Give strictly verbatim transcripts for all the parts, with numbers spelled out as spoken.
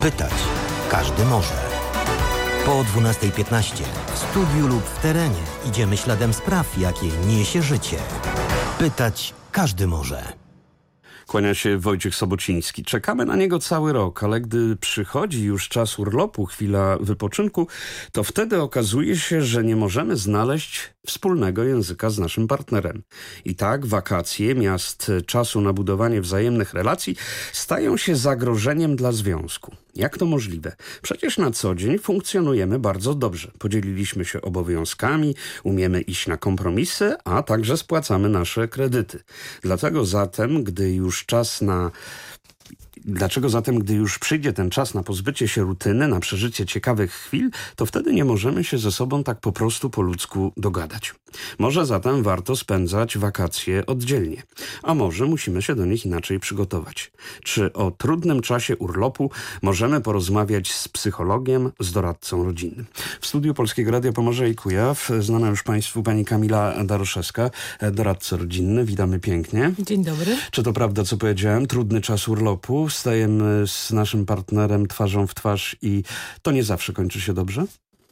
Pytać każdy może. Po dwunasta piętnaście w studiu lub w terenie idziemy śladem spraw, jakie niesie życie. Pytać każdy może. Kłania się Wojciech Sobociński. Czekamy na niego cały rok, ale gdy przychodzi już czas urlopu, chwila wypoczynku, to wtedy okazuje się, że nie możemy znaleźć wspólnego języka z naszym partnerem. I tak wakacje, miast czasu na budowanie wzajemnych relacji, stają się zagrożeniem dla związku. Jak to możliwe? Przecież na co dzień funkcjonujemy bardzo dobrze. Podzieliliśmy się obowiązkami, umiemy iść na kompromisy, a także spłacamy nasze kredyty. Dlatego zatem, gdy już czas na... Dlaczego zatem, gdy już przyjdzie ten czas na pozbycie się rutyny, na przeżycie ciekawych chwil, to wtedy nie możemy się ze sobą tak po prostu po ludzku dogadać? Może zatem warto spędzać wakacje oddzielnie, a może musimy się do nich inaczej przygotować. Czy o trudnym czasie urlopu możemy porozmawiać z psychologiem, z doradcą rodzinnym? W studiu Polskiego Radia Pomorze i Kujaw znana już Państwu pani Kamila Daroszewska, doradca rodzinny. Witamy pięknie. Dzień dobry. Czy to prawda, co powiedziałem? Trudny czas urlopu. Stajemy z naszym partnerem twarzą w twarz i to nie zawsze kończy się dobrze?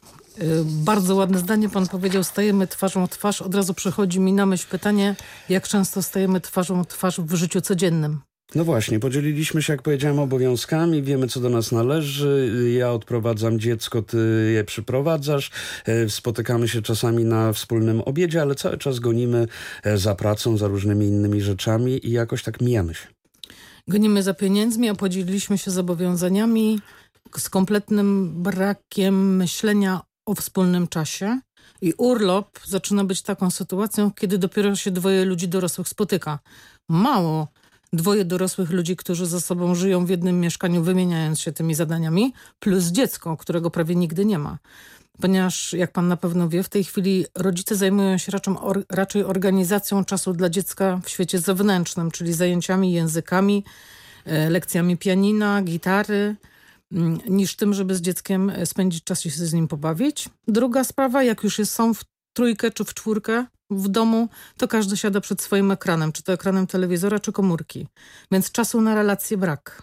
Bardzo ładne zdanie pan powiedział, stajemy twarzą w twarz. Od razu przychodzi mi na myśl pytanie, jak często stajemy twarzą w twarz w życiu codziennym? No właśnie, podzieliliśmy się, jak powiedziałem, obowiązkami, wiemy, co do nas należy. Ja odprowadzam dziecko, ty je przyprowadzasz. Spotykamy się czasami na wspólnym obiedzie, ale cały czas gonimy za pracą, za różnymi innymi rzeczami i jakoś tak mijamy się. Gonimy za pieniędzmi, a podzieliliśmy się zobowiązaniami z kompletnym brakiem myślenia o wspólnym czasie. I urlop zaczyna być taką sytuacją, kiedy dopiero się dwoje ludzi dorosłych spotyka. Mało dwoje dorosłych ludzi, którzy ze sobą żyją w jednym mieszkaniu, wymieniając się tymi zadaniami, plus dziecko, którego prawie nigdy nie ma. Ponieważ, jak pan na pewno wie, w tej chwili rodzice zajmują się raczej, or, raczej organizacją czasu dla dziecka w świecie zewnętrznym, czyli zajęciami, językami, e, lekcjami pianina, gitary, m, niż tym, żeby z dzieckiem spędzić czas i się z nim pobawić. Druga sprawa, jak już jest, są w trójkę czy w czwórkę w domu, to każdy siada przed swoim ekranem, czy to ekranem telewizora, czy komórki. Więc czasu na relacje brak.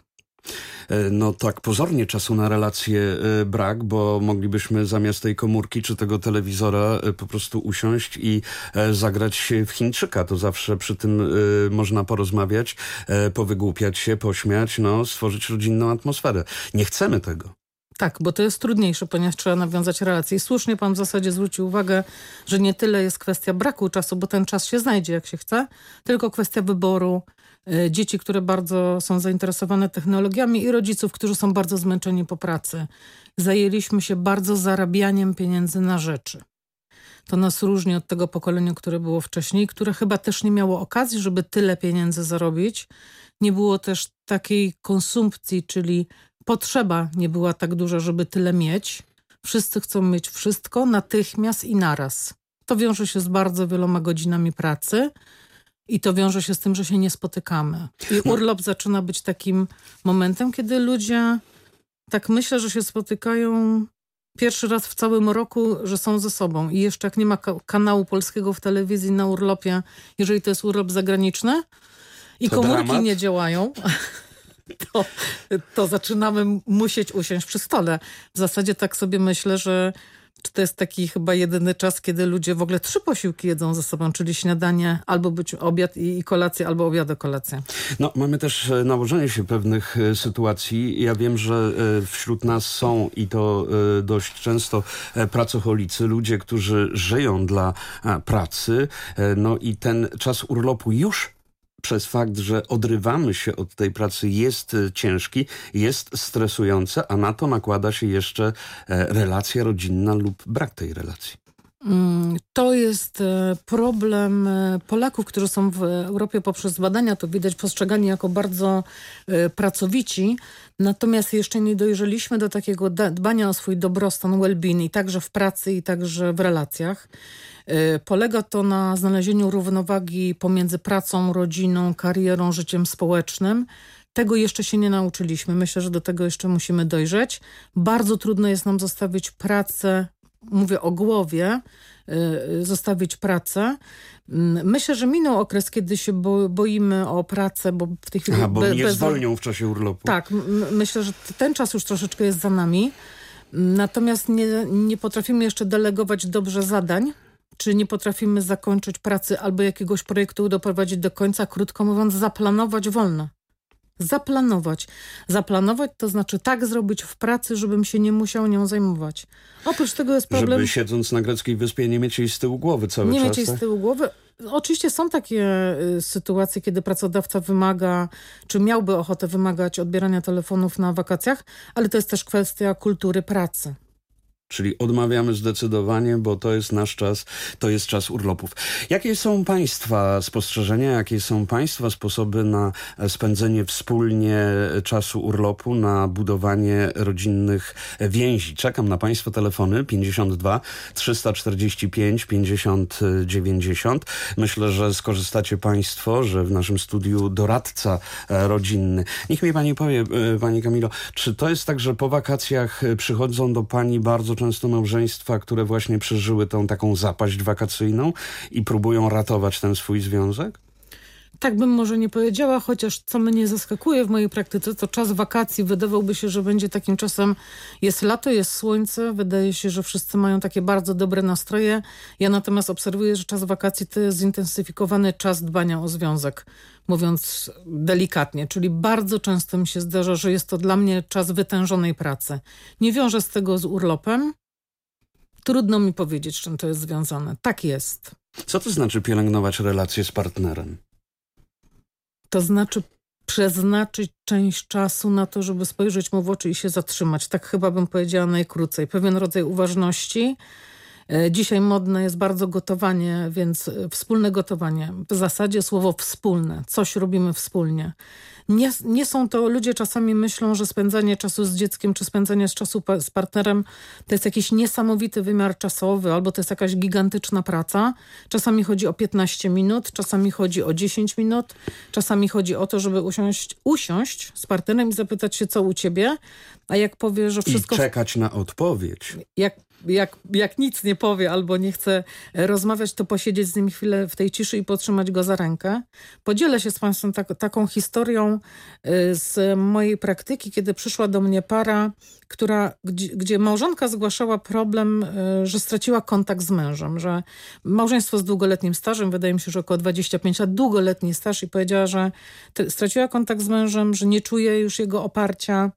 No tak, pozornie czasu na relacje brak, bo moglibyśmy zamiast tej komórki czy tego telewizora po prostu usiąść i zagrać w Chińczyka. To zawsze przy tym można porozmawiać, powygłupiać się, pośmiać, no, stworzyć rodzinną atmosferę. Nie chcemy tego. Tak, bo to jest trudniejsze, ponieważ trzeba nawiązać relacje. I słusznie pan w zasadzie zwrócił uwagę, że nie tyle jest kwestia braku czasu, bo ten czas się znajdzie jak się chce, tylko kwestia wyboru. Dzieci, które bardzo są zainteresowane technologiami i rodziców, którzy są bardzo zmęczeni po pracy. Zajęliśmy się bardzo zarabianiem pieniędzy na rzeczy. To nas różni od tego pokolenia, które było wcześniej, które chyba też nie miało okazji, żeby tyle pieniędzy zarobić. Nie było też takiej konsumpcji, czyli potrzeba nie była tak duża, żeby tyle mieć. Wszyscy chcą mieć wszystko natychmiast i naraz. To wiąże się z bardzo wieloma godzinami pracy. I to wiąże się z tym, że się nie spotykamy. I urlop zaczyna być takim momentem, kiedy ludzie, tak myślę, że się spotykają pierwszy raz w całym roku, że są ze sobą. I jeszcze jak nie ma ka- kanału polskiego w telewizji na urlopie, jeżeli to jest urlop zagraniczny i to komórki dramat. nie działają, to, to zaczynamy musieć usiąść przy stole. W zasadzie tak sobie myślę, że to jest taki chyba jedyny czas, kiedy ludzie w ogóle trzy posiłki jedzą ze sobą, czyli śniadanie, albo być obiad i, i kolację, albo obiad, kolację. No, mamy też nałożenie się pewnych sytuacji. Ja wiem, że wśród nas są i to dość często pracocholicy, ludzie, którzy żyją dla pracy. No i ten czas urlopu już przez fakt, że odrywamy się od tej pracy, jest ciężki, jest stresujący, a na to nakłada się jeszcze relacja rodzinna lub brak tej relacji. To jest problem Polaków, którzy są w Europie poprzez badania, to widać, postrzegani jako bardzo pracowici. Natomiast jeszcze nie dojrzeliśmy do takiego dbania o swój dobrostan, well-being i także w pracy, i także w relacjach. Polega to na znalezieniu równowagi pomiędzy pracą, rodziną, karierą, życiem społecznym. Tego jeszcze się nie nauczyliśmy. Myślę, że do tego jeszcze musimy dojrzeć. Bardzo trudno jest nam zostawić pracę mówię o głowie, zostawić pracę. Myślę, że minął okres, kiedy się bo, boimy o pracę, bo w tej chwili... Aha, bo be, mnie bez... zwolnią w czasie urlopu. Tak, m- myślę, że ten czas już troszeczkę jest za nami. Natomiast nie, nie potrafimy jeszcze delegować dobrze zadań, czy nie potrafimy zakończyć pracy albo jakiegoś projektu doprowadzić do końca, krótko mówiąc, zaplanować wolno. Zaplanować. Zaplanować to znaczy tak zrobić w pracy, żebym się nie musiał nią zajmować. Oprócz tego jest problem... Żeby siedząc na greckiej wyspie nie mieć jej z tyłu głowy cały nie czas. mieć jej z tyłu głowy. Oczywiście są takie y, sytuacje, kiedy pracodawca wymaga, czy miałby ochotę wymagać odbierania telefonów na wakacjach, ale to jest też kwestia kultury pracy. Czyli odmawiamy zdecydowanie, bo to jest nasz czas, to jest czas urlopów. Jakie są Państwa spostrzeżenia, jakie są Państwa sposoby na spędzenie wspólnie czasu urlopu, na budowanie rodzinnych więzi? Czekam na Państwa telefony pięćdziesiąt dwa trzysta czterdzieści pięć pięćdziesiąt dziewięćdziesiąt. Myślę, że skorzystacie Państwo, że w naszym studiu doradca rodzinny. Niech mi Pani powie, Pani Kamilo, czy to jest tak, że po wakacjach przychodzą do Pani bardzo często małżeństwa, które właśnie przeżyły tą taką zapaść wakacyjną i próbują ratować ten swój związek? Tak bym może nie powiedziała, chociaż co mnie zaskakuje w mojej praktyce, to czas wakacji wydawałoby się, że będzie takim czasem, jest lato, jest słońce, wydaje się, że wszyscy mają takie bardzo dobre nastroje. Ja natomiast obserwuję, że czas wakacji to jest zintensyfikowany czas dbania o związek, mówiąc delikatnie, czyli bardzo często mi się zdarza, że jest to dla mnie czas wytężonej pracy. Nie wiążę z tego z urlopem. Trudno mi powiedzieć, z czym to jest związane. Tak jest. Co to znaczy pielęgnować relacje z partnerem? To znaczy przeznaczyć część czasu na to, żeby spojrzeć mu w oczy i się zatrzymać. Tak chyba bym powiedziała najkrócej. Pewien rodzaj uważności. Dzisiaj modne jest bardzo gotowanie, więc wspólne gotowanie. W zasadzie słowo wspólne. Coś robimy wspólnie. Nie, nie są to, ludzie czasami myślą, że spędzanie czasu z dzieckiem, czy spędzanie czasu pa, z partnerem to jest jakiś niesamowity wymiar czasowy, albo to jest jakaś gigantyczna praca. Czasami chodzi o piętnaście minut, czasami chodzi o dziesięć minut, czasami chodzi o to, żeby usiąść, usiąść z partnerem i zapytać się, co u ciebie, a jak powie, że wszystko... I czekać na odpowiedź. Jak Jak, jak nic nie powie albo nie chce rozmawiać, to posiedzieć z nim chwilę w tej ciszy i potrzymać go za rękę. Podzielę się z Państwem tak, taką historią z mojej praktyki, kiedy przyszła do mnie para, która, gdzie, gdzie małżonka zgłaszała problem, że straciła kontakt z mężem, że małżeństwo z długoletnim stażem, wydaje mi się, że około dwadzieścia pięć lat, długoletni staż, i powiedziała, że straciła kontakt z mężem, że nie czuje już jego oparcia.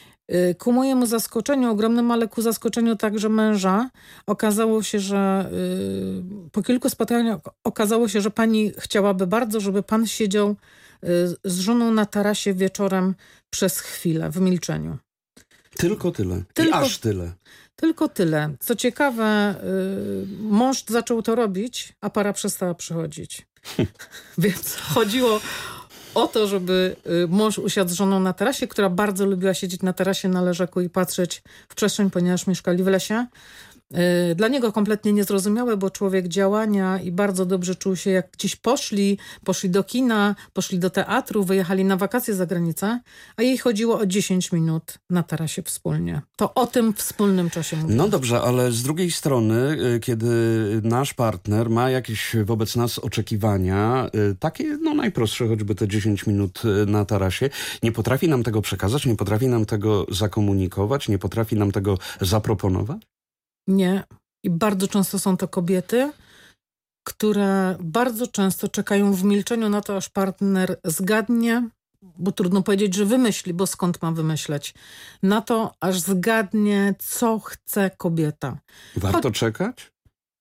Ku mojemu zaskoczeniu ogromnym, ale ku zaskoczeniu także męża, okazało się, że yy, po kilku spotkaniach okazało się, że pani chciałaby bardzo, żeby pan siedział yy, z żoną na tarasie wieczorem przez chwilę w milczeniu. Tylko tyle. Tylko, I aż tyle. Tylko tyle. Co ciekawe, yy, mąż zaczął to robić, a para przestała przychodzić. Więc chodziło o to, żeby mąż usiadł z żoną na tarasie, która bardzo lubiła siedzieć na tarasie na leżaku i patrzeć w przestrzeń, ponieważ mieszkali w lesie. Dla niego kompletnie niezrozumiałe, bo człowiek działania i bardzo dobrze czuł się, jak gdzieś poszli, poszli do kina, poszli do teatru, wyjechali na wakacje za granicę, a jej chodziło o dziesięć minut na tarasie wspólnie. To o tym wspólnym czasie mówię. No dobrze, ale z drugiej strony, kiedy nasz partner ma jakieś wobec nas oczekiwania, takie no najprostsze, choćby te dziesięć minut na tarasie, nie potrafi nam tego przekazać, nie potrafi nam tego zakomunikować, nie potrafi nam tego zaproponować? Nie. I bardzo często są to kobiety, które bardzo często czekają w milczeniu na to, aż partner zgadnie, bo trudno powiedzieć, że wymyśli, bo skąd ma wymyśleć, na to, aż zgadnie, co chce kobieta. Warto Cho- czekać?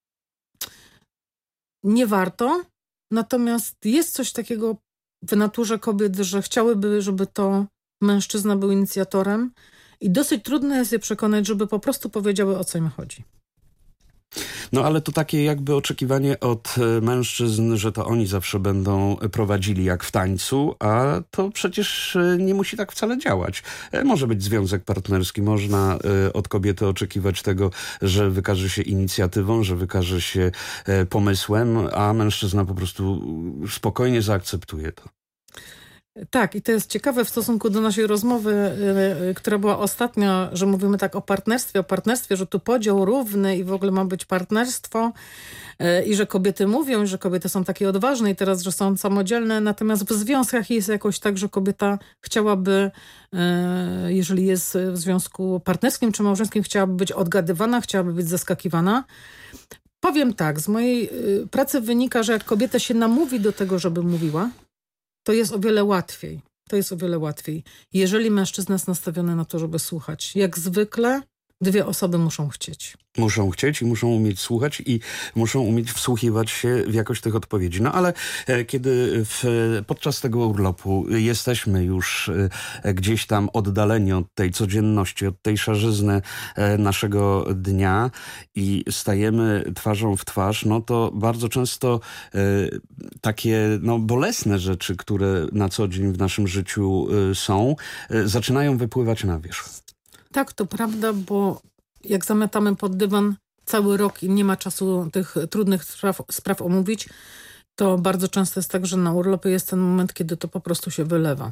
Nie warto, natomiast jest coś takiego w naturze kobiet, że chciałyby, żeby to mężczyzna był inicjatorem i dosyć trudno jest je przekonać, żeby po prostu powiedziały, o co im chodzi. No ale to takie jakby oczekiwanie od mężczyzn, że to oni zawsze będą prowadzili jak w tańcu, a to przecież nie musi tak wcale działać. Może być związek partnerski, można od kobiety oczekiwać tego, że wykaże się inicjatywą, że wykaże się pomysłem, a mężczyzna po prostu spokojnie zaakceptuje to. Tak, i to jest ciekawe w stosunku do naszej rozmowy, yy, która była ostatnio, że mówimy tak o partnerstwie, o partnerstwie, że tu podział równy i w ogóle ma być partnerstwo yy, i że kobiety mówią, że kobiety są takie odważne i teraz, że są samodzielne, natomiast w związkach jest jakoś tak, że kobieta chciałaby, yy, jeżeli jest w związku partnerskim czy małżeńskim, chciałaby być odgadywana, chciałaby być zaskakiwana. Powiem tak, z mojej yy, pracy wynika, że jak kobieta się namówi do tego, żeby mówiła, to jest o wiele łatwiej. To jest o wiele łatwiej. Jeżeli mężczyzna jest nastawiony na to, żeby słuchać. Jak zwykle dwie osoby muszą chcieć. Muszą chcieć i muszą umieć słuchać i muszą umieć wsłuchiwać się w jakość tych odpowiedzi. No ale e, kiedy w, podczas tego urlopu jesteśmy już e, gdzieś tam oddaleni od tej codzienności, od tej szarzyzny e, naszego dnia i stajemy twarzą w twarz, no to bardzo często e, takie no, bolesne rzeczy, które na co dzień w naszym życiu e, są, e, zaczynają wypływać na wierzch. Tak, to prawda, bo jak zamiatamy pod dywan cały rok i nie ma czasu tych trudnych spraw, spraw omówić, to bardzo często jest tak, że na urlopie jest ten moment, kiedy to po prostu się wylewa.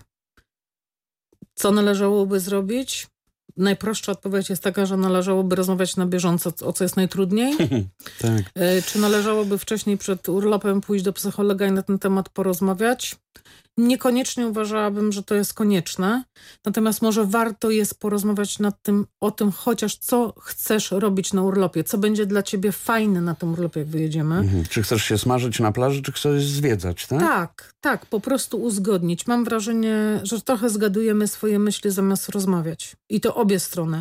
Co należałoby zrobić? Najprostsza odpowiedź jest taka, że należałoby rozmawiać na bieżąco, o co jest najtrudniej. Tak. Czy należałoby wcześniej przed urlopem pójść do psychologa i na ten temat porozmawiać? Niekoniecznie uważałabym, że to jest konieczne. Natomiast może warto jest porozmawiać nad tym, o tym chociaż co chcesz robić na urlopie. Co będzie dla ciebie fajne na tym urlopie, jak wyjedziemy. Mhm. Czy chcesz się smażyć na plaży, czy chcesz zwiedzać, tak? Tak, tak. Po prostu uzgodnić. Mam wrażenie, że trochę zgadujemy swoje myśli zamiast rozmawiać. I to obie strony.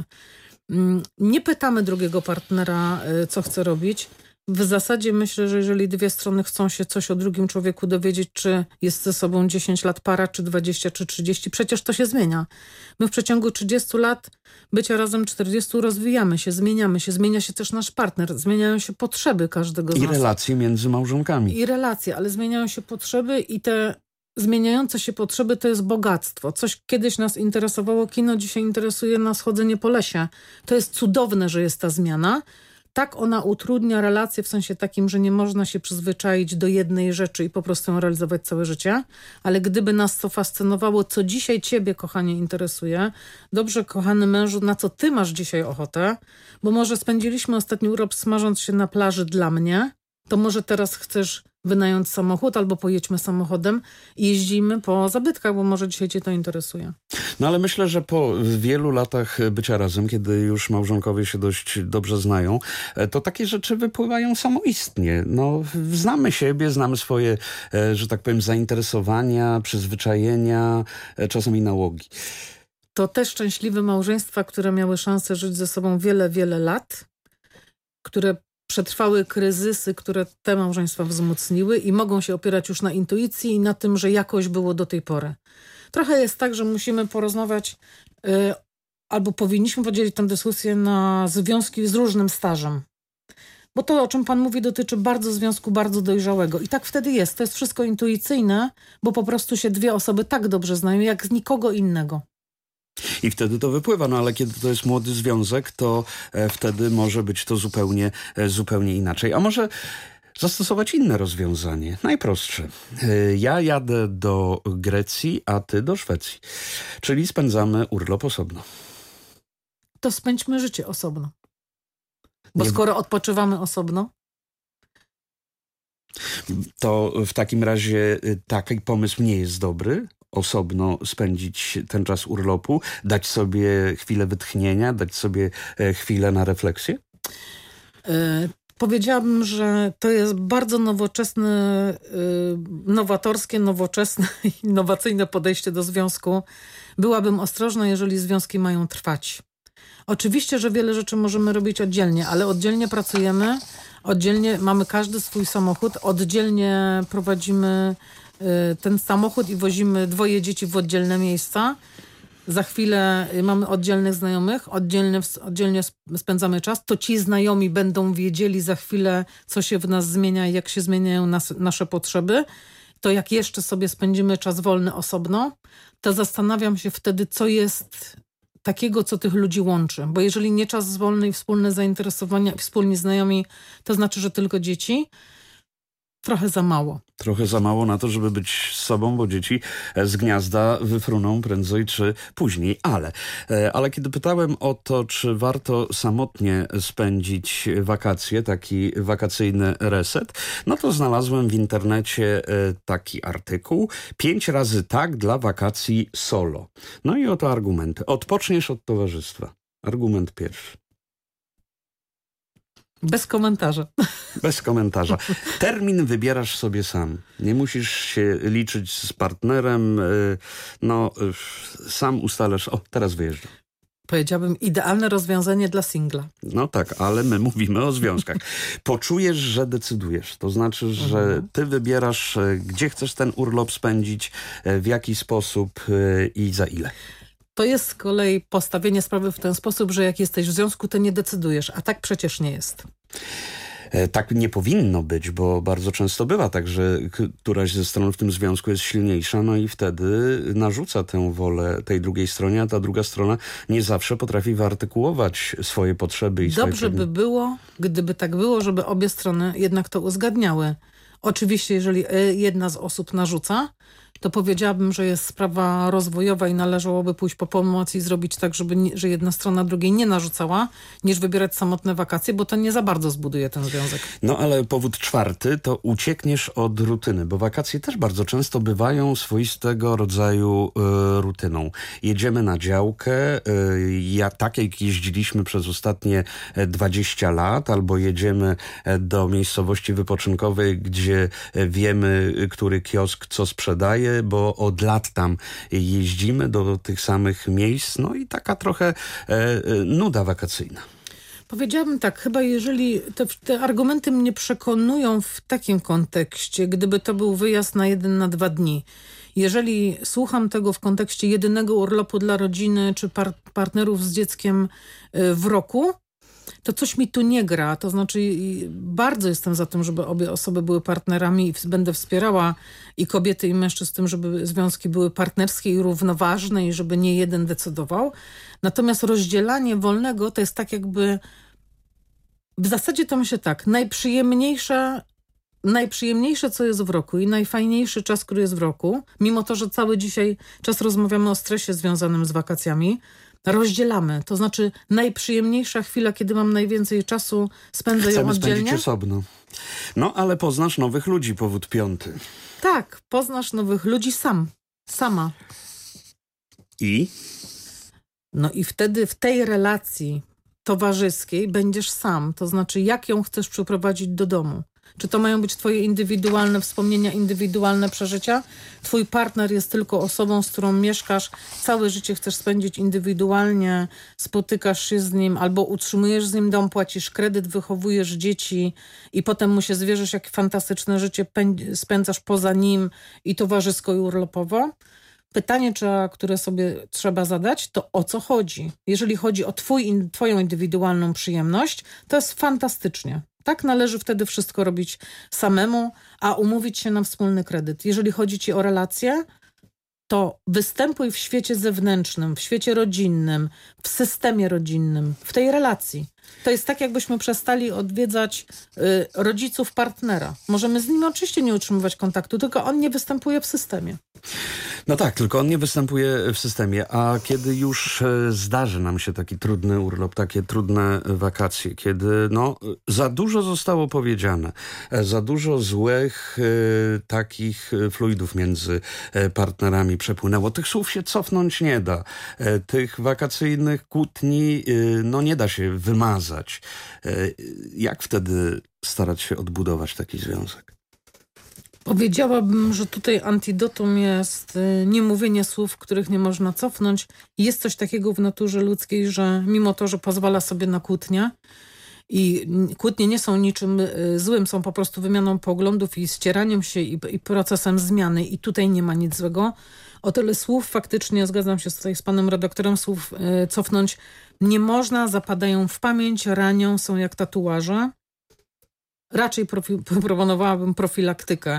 Nie pytamy drugiego partnera, co chce robić. W zasadzie myślę, że jeżeli dwie strony chcą się coś o drugim człowieku dowiedzieć, czy jest ze sobą dziesięć lat para, czy dwadzieścia, czy trzydzieści, przecież to się zmienia. My w przeciągu trzydziestu lat bycia razem czterdziestu rozwijamy się, zmieniamy się, zmienia się też nasz partner, zmieniają się potrzeby każdego z nas. I relacje między małżonkami. I relacje, ale zmieniają się potrzeby i te zmieniające się potrzeby to jest bogactwo. Coś kiedyś nas interesowało kino, dzisiaj interesuje nas chodzenie po lesie. To jest cudowne, że jest ta zmiana. Tak ona utrudnia relacje w sensie takim, że nie można się przyzwyczaić do jednej rzeczy i po prostu ją realizować całe życie. Ale gdyby nas to fascynowało, co dzisiaj ciebie, kochanie, interesuje, dobrze, kochany mężu, na co ty masz dzisiaj ochotę, bo może spędziliśmy ostatni urlop smażąc się na plaży dla mnie, to może teraz chcesz wynająć samochód albo pojedźmy samochodem i jeździmy po zabytkach, bo może dzisiaj cię to interesuje. No ale myślę, że po wielu latach bycia razem, kiedy już małżonkowie się dość dobrze znają, to takie rzeczy wypływają samoistnie. No, znamy siebie, znamy swoje, że tak powiem, zainteresowania, przyzwyczajenia, czasami nałogi. To te szczęśliwe małżeństwa, które miały szansę żyć ze sobą wiele, wiele lat, które przetrwały kryzysy, które te małżeństwa wzmocniły i mogą się opierać już na intuicji i na tym, że jakoś było do tej pory. Trochę jest tak, że musimy porozmawiać yy, albo powinniśmy podzielić tę dyskusję na związki z różnym stażem. Bo to, o czym pan mówi, dotyczy bardzo związku bardzo dojrzałego. I tak wtedy jest. To jest wszystko intuicyjne, bo po prostu się dwie osoby tak dobrze znają, jak z nikogo innego. I wtedy to wypływa, no ale kiedy to jest młody związek, to e, wtedy może być to zupełnie, e, zupełnie inaczej. A może zastosować inne rozwiązanie, najprostsze. E, ja jadę do Grecji, a ty do Szwecji. Czyli spędzamy urlop osobno. To spędźmy życie osobno. Bo Nie... skoro odpoczywamy osobno, to w takim razie taki pomysł nie jest dobry. Osobno spędzić ten czas urlopu, dać sobie chwilę wytchnienia, dać sobie chwilę na refleksję? Yy, powiedziałabym, że to jest bardzo nowoczesne, yy, nowatorskie, nowoczesne, innowacyjne podejście do związku. Byłabym ostrożna, jeżeli związki mają trwać. Oczywiście, że wiele rzeczy możemy robić oddzielnie, ale oddzielnie pracujemy, oddzielnie mamy każdy swój samochód, oddzielnie prowadzimy ten samochód i wozimy dwoje dzieci w oddzielne miejsca. Za chwilę mamy oddzielnych znajomych, oddzielnie, oddzielnie spędzamy czas. To ci znajomi będą wiedzieli za chwilę, co się w nas zmienia i jak się zmieniają nas, nasze potrzeby. To jak jeszcze sobie spędzimy czas wolny osobno, to zastanawiam się wtedy, co jest takiego, co tych ludzi łączy. Bo jeżeli nie czas wolny i wspólne zainteresowania, wspólni znajomi, to znaczy, że tylko dzieci. trochę za mało. Trochę za mało na to, żeby być z sobą, bo dzieci z gniazda wyfruną prędzej czy później. Ale, ale kiedy pytałem o to, czy warto samotnie spędzić wakacje, taki wakacyjny reset, no to znalazłem w internecie taki artykuł. Pięć razy tak dla wakacji solo. No i oto argumenty. Odpoczniesz od towarzystwa. Argument pierwszy. Bez komentarza. Bez komentarza. Termin wybierasz sobie sam. Nie musisz się liczyć z partnerem. No, sam ustalasz. O, teraz wyjeżdżam. Powiedziałabym idealne rozwiązanie dla singla. No tak, ale my mówimy o związkach. Poczujesz, że decydujesz. To znaczy, że ty wybierasz, gdzie chcesz ten urlop spędzić, w jaki sposób i za ile. To jest z kolei postawienie sprawy w ten sposób, że jak jesteś w związku, to nie decydujesz, a tak przecież nie jest. Tak nie powinno być, bo bardzo często bywa tak, że któraś ze stron w tym związku jest silniejsza, no i wtedy narzuca tę wolę tej drugiej stronie, a ta druga strona nie zawsze potrafi wyartykułować swoje potrzeby i swoje Dobrze by było, gdyby tak było, żeby obie strony jednak to uzgadniały. Oczywiście, jeżeli jedna z osób narzuca, to powiedziałabym, że jest sprawa rozwojowa i należałoby pójść po pomoc i zrobić tak, żeby nie, że jedna strona drugiej nie narzucała, niż wybierać samotne wakacje, bo to nie za bardzo zbuduje ten związek. No ale powód czwarty to uciekniesz od rutyny, bo wakacje też bardzo często bywają swoistego rodzaju y, rutyną. Jedziemy na działkę, y, ja, tak jak jeździliśmy przez ostatnie dwadzieścia lat, albo jedziemy do miejscowości wypoczynkowej, gdzie wiemy, który kiosk co sprzedaje, bo od lat tam jeździmy do tych samych miejsc, no i taka trochę e, nuda wakacyjna. Powiedziałabym tak, chyba jeżeli te, te argumenty mnie przekonują w takim kontekście, gdyby to był wyjazd na jeden, na dwa dni. Jeżeli słucham tego w kontekście jedynego urlopu dla rodziny czy par, partnerów z dzieckiem w roku, to coś mi tu nie gra. To znaczy bardzo jestem za tym, żeby obie osoby były partnerami i będę wspierała i kobiety, i mężczyzn w tym, żeby związki były partnerskie i równoważne i żeby nie jeden decydował. Natomiast rozdzielanie wolnego to jest tak jakby... W zasadzie to myślę tak, najprzyjemniejsza Najprzyjemniejsze, co jest w roku i najfajniejszy czas, który jest w roku, mimo to, że cały dzisiaj czas rozmawiamy o stresie związanym z wakacjami, rozdzielamy. To znaczy najprzyjemniejsza chwila, kiedy mam najwięcej czasu, spędzę Chcemy ją oddzielnie. spędzić osobno. No, ale poznasz nowych ludzi, powód piąty. Tak, poznasz nowych ludzi sam. Sama. I? No i wtedy w tej relacji towarzyskiej będziesz sam. To znaczy, jak ją chcesz przyprowadzić do domu. Czy to mają być twoje indywidualne wspomnienia, indywidualne przeżycia? Twój partner jest tylko osobą, z którą mieszkasz, całe życie chcesz spędzić indywidualnie, spotykasz się z nim albo utrzymujesz z nim dom, płacisz kredyt, wychowujesz dzieci i potem mu się zwierzysz, jakie fantastyczne życie spędzasz poza nim i towarzysko i urlopowo. Pytanie, które sobie trzeba zadać, to o co chodzi? Jeżeli chodzi o twój, twoją indywidualną przyjemność, to jest fantastycznie. Tak należy wtedy wszystko robić samemu, a umówić się na wspólny kredyt. Jeżeli chodzi ci o relacje, to występuj w świecie zewnętrznym, w świecie rodzinnym, w systemie rodzinnym, w tej relacji. To jest tak, jakbyśmy przestali odwiedzać y, rodziców partnera. Możemy z nimi oczywiście nie utrzymywać kontaktu, tylko on nie występuje w systemie. No tak, tylko on nie występuje w systemie, a kiedy już zdarzy nam się taki trudny urlop, takie trudne wakacje, kiedy no, za dużo zostało powiedziane, za dużo złych y, takich fluidów między partnerami przepłynęło. Tych słów się cofnąć nie da. Tych wakacyjnych kłótni y, no, nie da się wymazać. Y, jak wtedy starać się odbudować taki związek? Powiedziałabym, że tutaj antidotum jest niemówienie słów, których nie można cofnąć. Jest coś takiego w naturze ludzkiej, że mimo to, że pozwala sobie na kłótnię i kłótnie nie są niczym złym, są po prostu wymianą poglądów i ścieraniem się i, i procesem zmiany i tutaj nie ma nic złego. O tyle słów faktycznie, zgadzam się tutaj z panem redaktorem, słów y, cofnąć nie można, zapadają w pamięć, ranią, są jak tatuaże. Raczej profi- proponowałabym profilaktykę,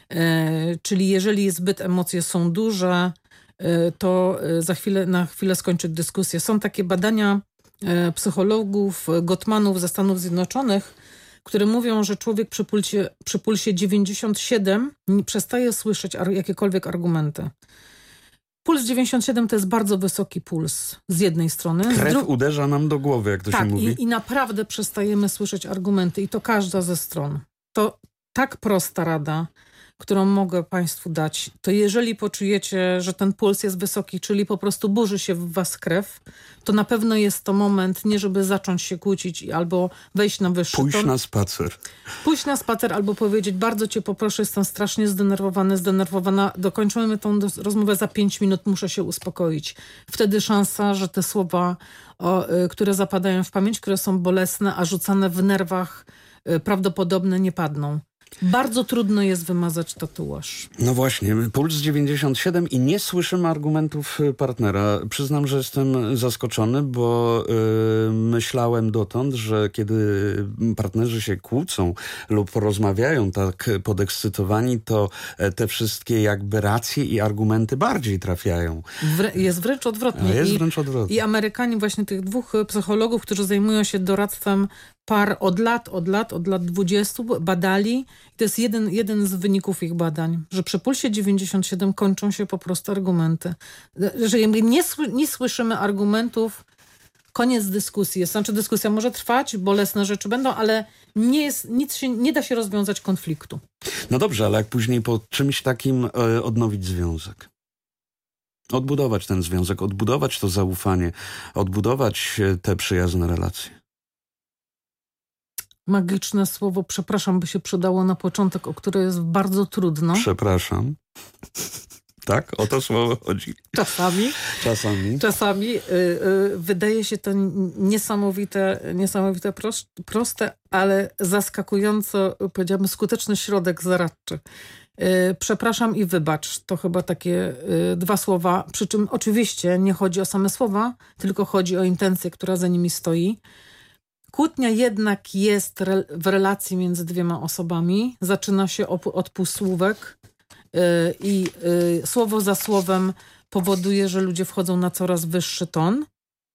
e, czyli jeżeli zbyt emocje są duże, e, to za chwilę, na chwilę skończyć dyskusję. Są takie badania e, psychologów, Gottmanów ze Stanów Zjednoczonych, które mówią, że człowiek przy pulsie, przy pulsie dziewięćdziesiąt siedem nie przestaje słyszeć ar- jakiekolwiek argumenty. Puls dziewięćdziesiąt siedem to jest bardzo wysoki puls z jednej strony. Krew dru- uderza nam do głowy, jak to tak, się mówi. i, i naprawdę przestajemy słyszeć argumenty i to każda ze stron. To tak prosta rada, którą mogę Państwu dać, to jeżeli poczujecie, że ten puls jest wysoki, czyli po prostu burzy się w Was krew, to na pewno jest to moment, nie żeby zacząć się kłócić albo wejść na wyższy Pójść ton. na spacer. Pójść na spacer albo powiedzieć, bardzo Cię poproszę, jestem strasznie zdenerwowany, zdenerwowana, dokończymy tą dos- rozmowę za pięć minut, muszę się uspokoić. Wtedy szansa, że te słowa, o, y, które zapadają w pamięć, które są bolesne, a rzucane w nerwach, y, prawdopodobne nie padną. Bardzo trudno jest wymazać tatuaż. No właśnie, puls dziewięćdziesiąt siedem i nie słyszymy argumentów partnera. Przyznam, że jestem zaskoczony, bo yy, myślałem dotąd, że kiedy partnerzy się kłócą lub rozmawiają tak podekscytowani, to te wszystkie jakby racje i argumenty bardziej trafiają. Wrę- jest wręcz odwrotnie. A jest I, wręcz odwrotnie. I Amerykanie, właśnie tych dwóch psychologów, którzy zajmują się doradztwem par od lat, od lat, od lat dwudziestu, badali. I to jest jeden, jeden z wyników ich badań, że przy pulsie dziewięćdziesiąt siedem kończą się po prostu argumenty. Że nie, sły- nie słyszymy argumentów, koniec dyskusji. Znaczy dyskusja może trwać, bolesne rzeczy będą, ale nie, jest, nic się, nie da się rozwiązać konfliktu. No dobrze, ale jak później po czymś takim e, odnowić związek? Odbudować ten związek, odbudować to zaufanie, odbudować e, te przyjazne relacje. Magiczne słowo, przepraszam, by się przydało na początek, o które jest bardzo trudno. Przepraszam. Tak? O to słowo chodzi. Czasami. Czasami. Czasami y, y, wydaje się to niesamowite, niesamowite prost, proste, ale zaskakująco, powiedziałabym, skuteczny środek zaradczy. Y, przepraszam i wybacz. To chyba takie y, dwa słowa. Przy czym oczywiście nie chodzi o same słowa, tylko chodzi o intencję, która za nimi stoi. Kłótnia jednak jest re- w relacji między dwiema osobami. Zaczyna się op- od półsłówek yy, i yy, słowo za słowem powoduje, że ludzie wchodzą na coraz wyższy ton.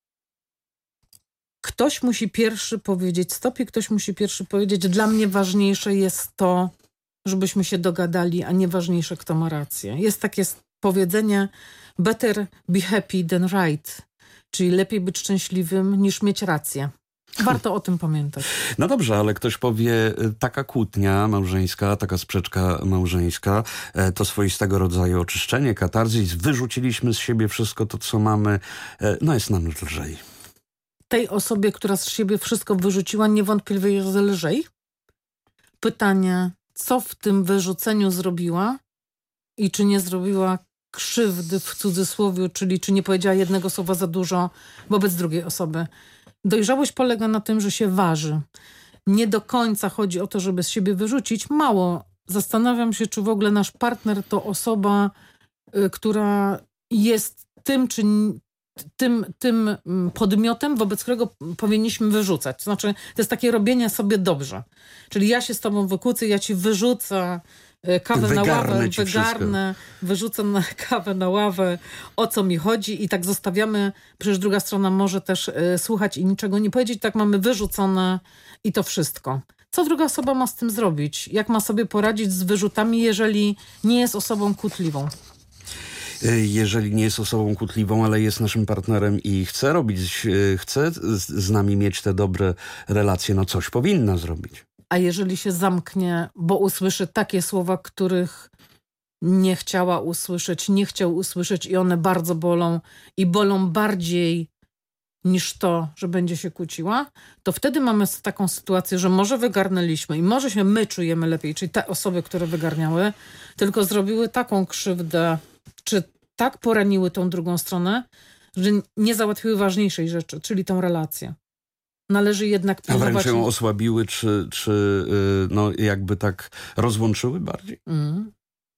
Ktoś musi pierwszy powiedzieć stop i ktoś musi pierwszy powiedzieć, dla mnie ważniejsze jest to, żebyśmy się dogadali, a nie ważniejsze, kto ma rację. Jest takie powiedzenie better be happy than right, czyli lepiej być szczęśliwym niż mieć rację. Warto o tym pamiętać. No dobrze, ale ktoś powie, taka kłótnia małżeńska, taka sprzeczka małżeńska, to swoistego rodzaju oczyszczenie, katarzis, wyrzuciliśmy z siebie wszystko to, co mamy, no jest nam lżej. Tej osobie, która z siebie wszystko wyrzuciła, niewątpliwie jest lżej. Pytanie, co w tym wyrzuceniu zrobiła i czy nie zrobiła krzywdy w cudzysłowie, czyli czy nie powiedziała jednego słowa za dużo wobec drugiej osoby. Dojrzałość polega na tym, że się waży. Nie do końca chodzi o to, żeby z siebie wyrzucić. Mało. Zastanawiam się, czy w ogóle nasz partner to osoba, y, która jest tym, czy tym, tym podmiotem, wobec którego powinniśmy wyrzucać. To znaczy, to jest takie robienie sobie dobrze. Czyli ja się z tobą wykłócę, ja ci wyrzucę kawę Wygarnę na ławę, ci wygarnę, wszystko. Wyrzucę na kawę na ławę, o co mi chodzi i tak zostawiamy, przecież druga strona może też y, słuchać i niczego nie powiedzieć, tak mamy wyrzucone i to wszystko. Co druga osoba ma z tym zrobić? Jak ma sobie poradzić z wyrzutami, jeżeli nie jest osobą kłótliwą? Jeżeli nie jest osobą kłótliwą, ale jest naszym partnerem i chce robić, chce z nami mieć te dobre relacje, no coś powinna zrobić. A jeżeli się zamknie, bo usłyszy takie słowa, których nie chciała usłyszeć, nie chciał usłyszeć i one bardzo bolą i bolą bardziej niż to, że będzie się kłóciła, to wtedy mamy taką sytuację, że może wygarnęliśmy i może się my czujemy lepiej, czyli te osoby, które wygarniały, tylko zrobiły taką krzywdę, czy tak poraniły tą drugą stronę, że nie załatwiły ważniejszej rzeczy, czyli tą relację. Należy jednak pilnować... A wręcz ją osłabiły, czy, czy no jakby tak rozłączyły bardziej? Mm.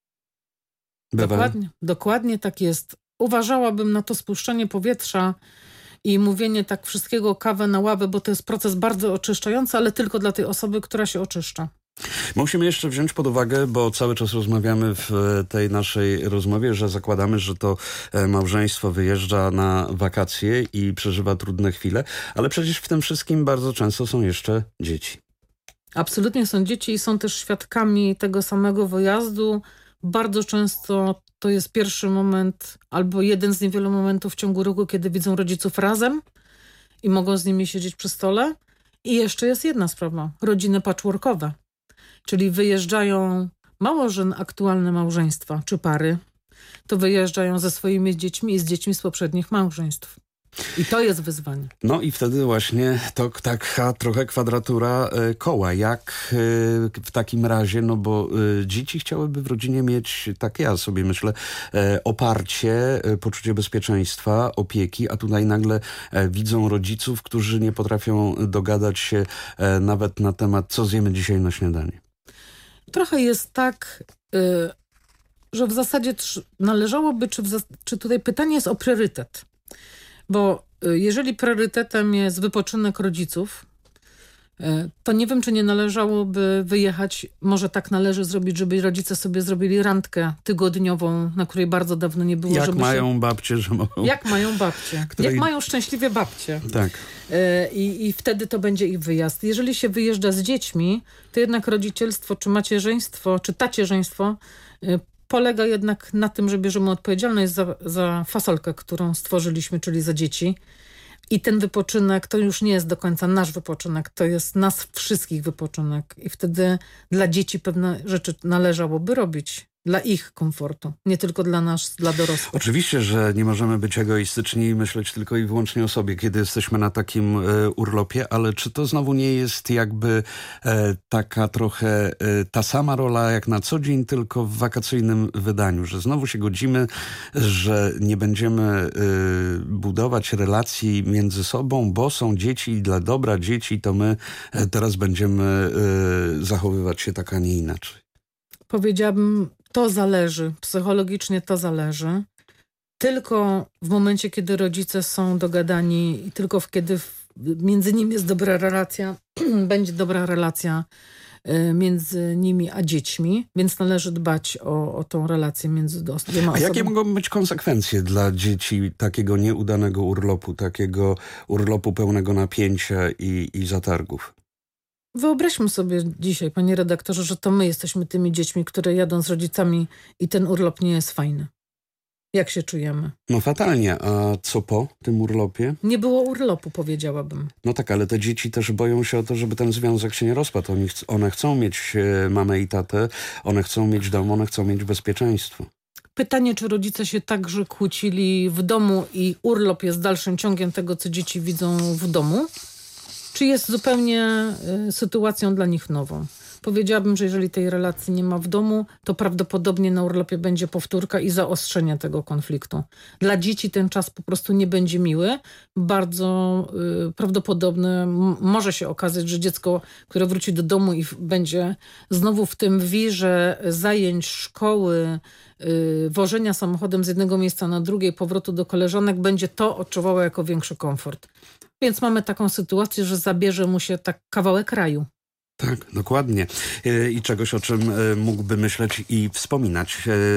Dokładnie, dokładnie tak jest. Uważałabym na to spuszczenie powietrza i mówienie tak wszystkiego kawę na ławę, bo to jest proces bardzo oczyszczający, ale tylko dla tej osoby, która się oczyszcza. Musimy jeszcze wziąć pod uwagę, bo cały czas rozmawiamy w tej naszej rozmowie, że zakładamy, że to małżeństwo wyjeżdża na wakacje i przeżywa trudne chwile, ale przecież w tym wszystkim bardzo często są jeszcze dzieci. Absolutnie są dzieci i są też świadkami tego samego wyjazdu. Bardzo często to jest pierwszy moment albo jeden z niewielu momentów w ciągu roku, kiedy widzą rodziców razem i mogą z nimi siedzieć przy stole. I jeszcze jest jedna sprawa. Rodziny patchworkowe, czyli wyjeżdżają mało, że aktualne małżeństwa czy pary, to wyjeżdżają ze swoimi dziećmi i z dziećmi z poprzednich małżeństw. I to jest wyzwanie. No i wtedy właśnie to taka trochę kwadratura y, koła. Jak y, w takim razie, no bo y, dzieci chciałyby w rodzinie mieć, tak ja sobie myślę, y, oparcie, y, poczucie bezpieczeństwa, opieki, a tutaj nagle y, widzą rodziców, którzy nie potrafią dogadać się y, nawet na temat, co zjemy dzisiaj na śniadanie. Trochę jest tak, y, że w zasadzie należałoby, czy, w zas- czy tutaj pytanie jest o priorytet. Bo jeżeli priorytetem jest wypoczynek rodziców, to nie wiem, czy nie należałoby wyjechać, może tak należy zrobić, żeby rodzice sobie zrobili randkę tygodniową, na której bardzo dawno nie było. Jak żeby mają się... babcie, że mogą... Jak mają babcie. Której... Jak mają szczęśliwie babcie. Tak. I, I wtedy to będzie ich wyjazd. Jeżeli się wyjeżdża z dziećmi, to jednak rodzicielstwo, czy macierzyństwo, czy tacierzyństwo polega jednak na tym, że bierzemy odpowiedzialność za, za fasolkę, którą stworzyliśmy, czyli za dzieci. I ten wypoczynek to już nie jest do końca nasz wypoczynek, to jest nas wszystkich wypoczynek. I wtedy dla dzieci pewne rzeczy należałoby robić. Dla ich komfortu, nie tylko dla nas, dla dorosłych. Oczywiście, że nie możemy być egoistyczni i myśleć tylko i wyłącznie o sobie, kiedy jesteśmy na takim e, urlopie, ale czy to znowu nie jest jakby e, taka trochę e, ta sama rola jak na co dzień, tylko w wakacyjnym wydaniu, że znowu się godzimy, że nie będziemy e, budować relacji między sobą, bo są dzieci i dla dobra dzieci to my e, teraz będziemy e, zachowywać się tak, a nie inaczej. Powiedziałabym, to zależy, psychologicznie to zależy. Tylko w momencie, kiedy rodzice są dogadani i tylko w, kiedy w, między nimi jest dobra relacja, będzie dobra relacja y, między nimi a dziećmi, więc należy dbać o, o tą relację między dwiema osobami. A jakie mogą być konsekwencje dla dzieci takiego nieudanego urlopu, takiego urlopu pełnego napięcia i, i zatargów? Wyobraźmy sobie dzisiaj, panie redaktorze, że to my jesteśmy tymi dziećmi, które jadą z rodzicami i ten urlop nie jest fajny. Jak się czujemy? No fatalnie. A co po tym urlopie? Nie było urlopu, powiedziałabym. No tak, ale te dzieci też boją się o to, żeby ten związek się nie rozpadł. Oni ch- one chcą mieć e, mamę i tatę, one chcą mieć dom, one chcą mieć bezpieczeństwo. Pytanie, czy rodzice się także kłócili w domu i urlop jest dalszym ciągiem tego, co dzieci widzą w domu? Czy jest zupełnie y, sytuacją dla nich nową? Powiedziałabym, że jeżeli tej relacji nie ma w domu, to prawdopodobnie na urlopie będzie powtórka i zaostrzenie tego konfliktu. Dla dzieci ten czas po prostu nie będzie miły. Bardzo y, prawdopodobne m- może się okazać, że dziecko, które wróci do domu i w- będzie znowu w tym wirze zajęć, szkoły, y, wożenia samochodem z jednego miejsca na drugie, powrotu do koleżanek, będzie to odczuwało jako większy komfort. Więc mamy taką sytuację, że zabierze mu się tak kawałek kraju. Tak, dokładnie. I czegoś, o czym mógłby myśleć i wspominać.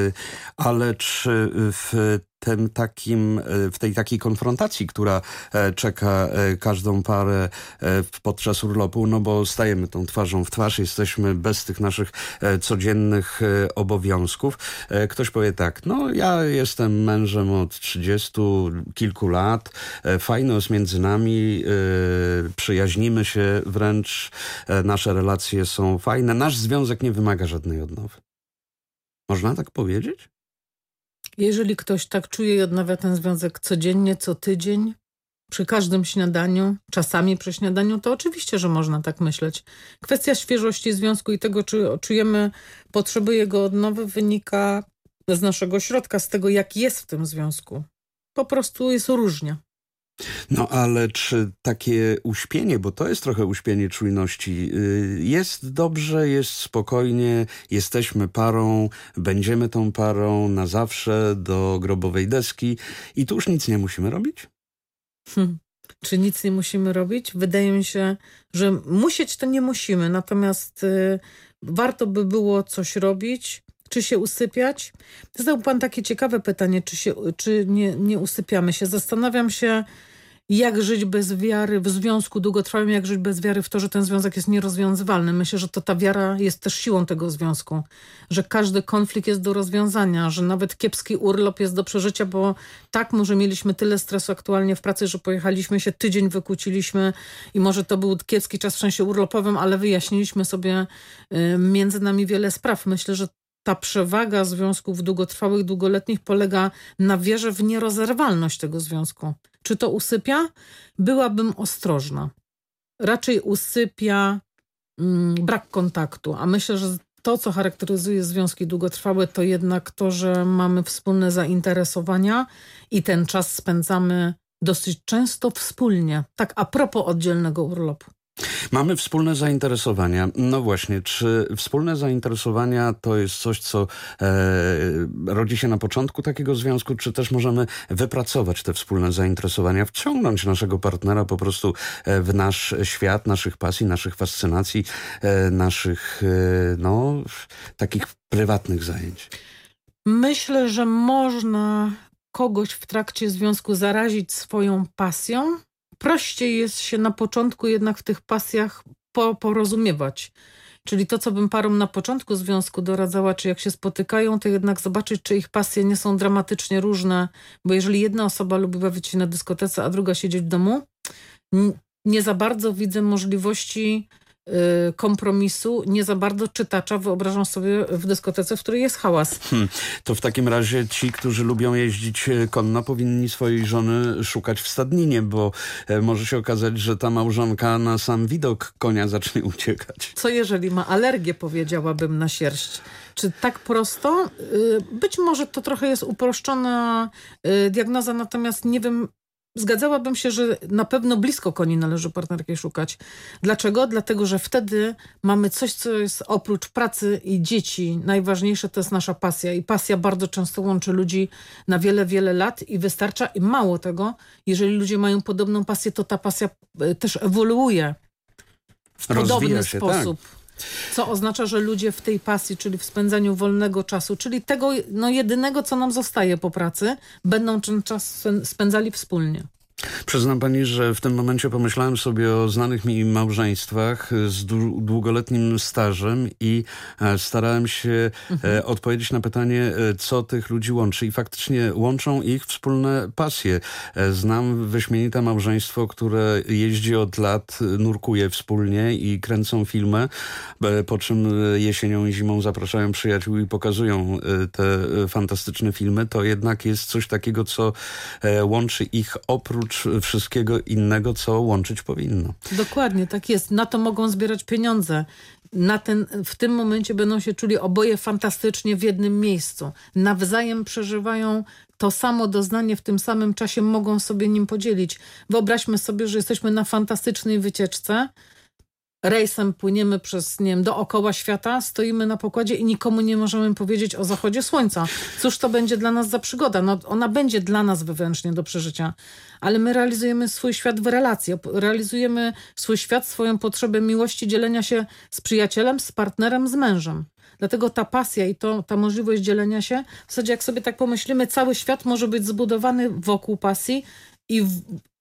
Ale czy w tym takim, w tej takiej konfrontacji, która czeka każdą parę podczas urlopu, no bo stajemy tą twarzą w twarz, jesteśmy bez tych naszych codziennych obowiązków. Ktoś powie tak, no ja jestem mężem od trzydziestu kilku lat, fajno jest między nami, przyjaźnimy się wręcz, nasze relacje są fajne, nasz związek nie wymaga żadnej odnowy. Można tak powiedzieć? Jeżeli ktoś tak czuje i odnawia ten związek codziennie, co tydzień, przy każdym śniadaniu, czasami przy śniadaniu, to oczywiście, że można tak myśleć. Kwestia świeżości związku i tego, czy czujemy potrzeby jego odnowy, wynika z naszego środka, z tego, jak jest w tym związku. Po prostu jest różnie. No ale czy takie uśpienie, bo to jest trochę uśpienie czujności, jest dobrze, jest spokojnie, jesteśmy parą, będziemy tą parą na zawsze do grobowej deski i tu już nic nie musimy robić? Hmm. Czy nic nie musimy robić? Wydaje mi się, że musieć to nie musimy, natomiast y, warto by było coś robić. Czy się usypiać? Zadał pan takie ciekawe pytanie, czy, się, czy nie, nie usypiamy się. Zastanawiam się, jak żyć bez wiary w związku długotrwałym, jak żyć bez wiary w to, że ten związek jest nierozwiązywalny. Myślę, że to ta wiara jest też siłą tego związku, że każdy konflikt jest do rozwiązania, że nawet kiepski urlop jest do przeżycia, bo tak, może mieliśmy tyle stresu aktualnie w pracy, że pojechaliśmy się, tydzień wykłóciliśmy i może to był kiepski czas w sensie urlopowym, ale wyjaśniliśmy sobie y, między nami wiele spraw. Myślę, że ta przewaga związków długotrwałych, długoletnich polega na wierze w nierozerwalność tego związku. Czy to usypia? Byłabym ostrożna. Raczej usypia mm, brak kontaktu, a myślę, że to, co charakteryzuje związki długotrwałe, to jednak to, że mamy wspólne zainteresowania i ten czas spędzamy dosyć często wspólnie. Tak a propos oddzielnego urlopu. Mamy wspólne zainteresowania. No właśnie, czy wspólne zainteresowania to jest coś, co e, rodzi się na początku takiego związku, czy też możemy wypracować te wspólne zainteresowania, wciągnąć naszego partnera po prostu w nasz świat, naszych pasji, naszych fascynacji, e, naszych e, no, takich prywatnych zajęć? Myślę, że można kogoś w trakcie związku zarazić swoją pasją. Prościej jest się na początku jednak w tych pasjach po, porozumiewać. Czyli to, co bym parom na początku związku doradzała, czy jak się spotykają, to jednak zobaczyć, czy ich pasje nie są dramatycznie różne. Bo jeżeli jedna osoba lubi bawić się na dyskotece, a druga siedzieć w domu, nie za bardzo widzę możliwości y, kompromisu, nie za bardzo czytacza wyobrażam sobie w dyskotece, w której jest hałas. Hmm. To w takim razie ci, którzy lubią jeździć konno, powinni swojej żony szukać w stadninie, bo e, może się okazać, że ta małżonka na sam widok konia zacznie uciekać. Co jeżeli ma alergię, powiedziałabym, na sierść? Czy tak prosto? Y, być może to trochę jest uproszczona y, diagnoza, natomiast nie wiem, zgadzałabym się, że na pewno blisko koni należy partnerki szukać. Dlaczego? Dlatego, że wtedy mamy coś, co jest oprócz pracy i dzieci. Najważniejsze to jest nasza pasja. I pasja bardzo często łączy ludzi na wiele, wiele lat i wystarcza. I mało tego, jeżeli ludzie mają podobną pasję, to ta pasja też ewoluuje w Rozwija podobny się, sposób. Tak. Co oznacza, że ludzie w tej pasji, czyli w spędzaniu wolnego czasu, czyli tego no, jedynego, co nam zostaje po pracy, będą ten czas spędzali wspólnie. Przyznam pani, że w tym momencie pomyślałem sobie o znanych mi małżeństwach z długoletnim stażem i starałem się mhm. odpowiedzieć na pytanie, co tych ludzi łączy. I faktycznie łączą ich wspólne pasje. Znam wyśmienite małżeństwo, które jeździ od lat, nurkuje wspólnie i kręcą filmy, po czym jesienią i zimą zapraszają przyjaciół i pokazują te fantastyczne filmy. To jednak jest coś takiego, co łączy ich oprócz wszystkiego innego, co łączyć powinno. Dokładnie, tak jest. Na to mogą zbierać pieniądze. Na ten, w tym momencie będą się czuli oboje fantastycznie w jednym miejscu. Nawzajem przeżywają to samo doznanie w tym samym czasie, mogą sobie nim podzielić. Wyobraźmy sobie, że jesteśmy na fantastycznej wycieczce, rejsem płyniemy przez, nie wiem, dookoła świata, stoimy na pokładzie i nikomu nie możemy powiedzieć o zachodzie słońca. Cóż to będzie dla nas za przygoda? No, ona będzie dla nas wewnętrznie do przeżycia, ale my realizujemy swój świat w relacji, realizujemy swój świat, swoją potrzebę miłości, dzielenia się z przyjacielem, z partnerem, z mężem. Dlatego ta pasja i to, ta możliwość dzielenia się, w zasadzie jak sobie tak pomyślimy, cały świat może być zbudowany wokół pasji i w,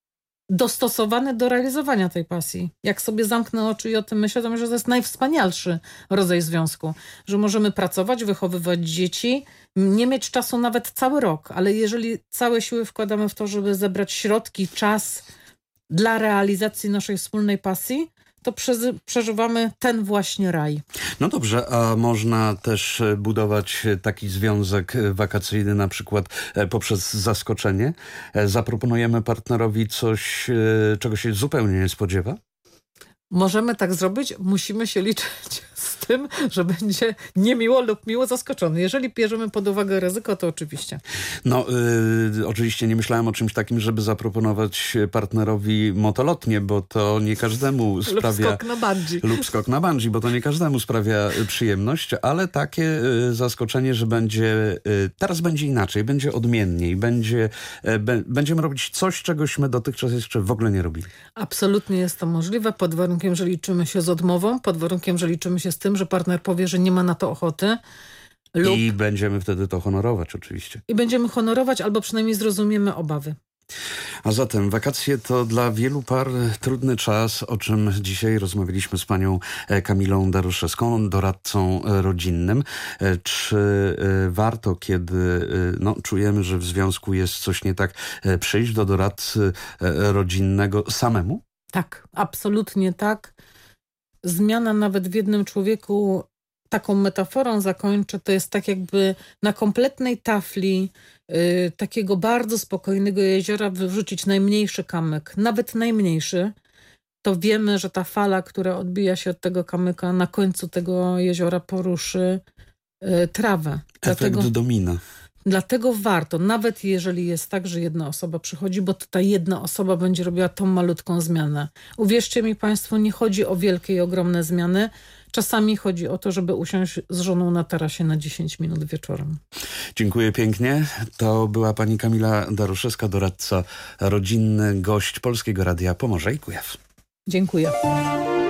dostosowany do realizowania tej pasji. Jak sobie zamknę oczy i o tym myślę, to myślę, że to jest najwspanialszy rodzaj związku. Że możemy pracować, wychowywać dzieci, nie mieć czasu nawet cały rok, ale jeżeli całe siły wkładamy w to, żeby zebrać środki, czas dla realizacji naszej wspólnej pasji, to przeżywamy ten właśnie raj. No dobrze, a można też budować taki związek wakacyjny na przykład poprzez zaskoczenie? Zaproponujemy partnerowi coś, czego się zupełnie nie spodziewa? Możemy tak zrobić, musimy się liczyć z tym, że będzie niemiło lub miło zaskoczony. Jeżeli bierzemy pod uwagę ryzyko, to oczywiście. No, y, oczywiście nie myślałem o czymś takim, żeby zaproponować partnerowi motolotnie, bo to nie każdemu sprawia... Lub skok na bungee. Lub skok na bungee, bo to nie każdemu sprawia przyjemność, ale takie y, zaskoczenie, że będzie... Y, teraz będzie inaczej, będzie odmienniej, będzie, y, be, będziemy robić coś, czegośmy dotychczas jeszcze w ogóle nie robili. Absolutnie jest to możliwe, pod warunkiem, że liczymy się z odmową, pod warunkiem, że liczymy się z tym, że partner powie, że nie ma na to ochoty. Lub... I będziemy wtedy to honorować oczywiście. I będziemy honorować, albo przynajmniej zrozumiemy obawy. A zatem wakacje to dla wielu par trudny czas, o czym dzisiaj rozmawialiśmy z panią Kamilą Daruszewską, doradcą rodzinnym. Czy warto, kiedy no, czujemy, że w związku jest coś nie tak, przyjść do doradcy rodzinnego samemu? Tak, absolutnie tak. Zmiana nawet w jednym człowieku, taką metaforą zakończę, to jest tak jakby na kompletnej tafli y, takiego bardzo spokojnego jeziora wyrzucić najmniejszy kamyk, nawet najmniejszy, to wiemy, że ta fala, która odbija się od tego kamyka, na końcu tego jeziora poruszy y, trawę. Efekt Dlatego, domina. dlatego warto, nawet jeżeli jest tak, że jedna osoba przychodzi, bo to ta jedna osoba będzie robiła tą malutką zmianę. Uwierzcie mi państwo, nie chodzi o wielkie i ogromne zmiany. Czasami chodzi o to, żeby usiąść z żoną na tarasie na dziesięć minut wieczorem. Dziękuję pięknie. To była pani Kamila Daruszewska, doradca rodzinny, gość Polskiego Radia Pomorze i Kujaw. Dziękuję.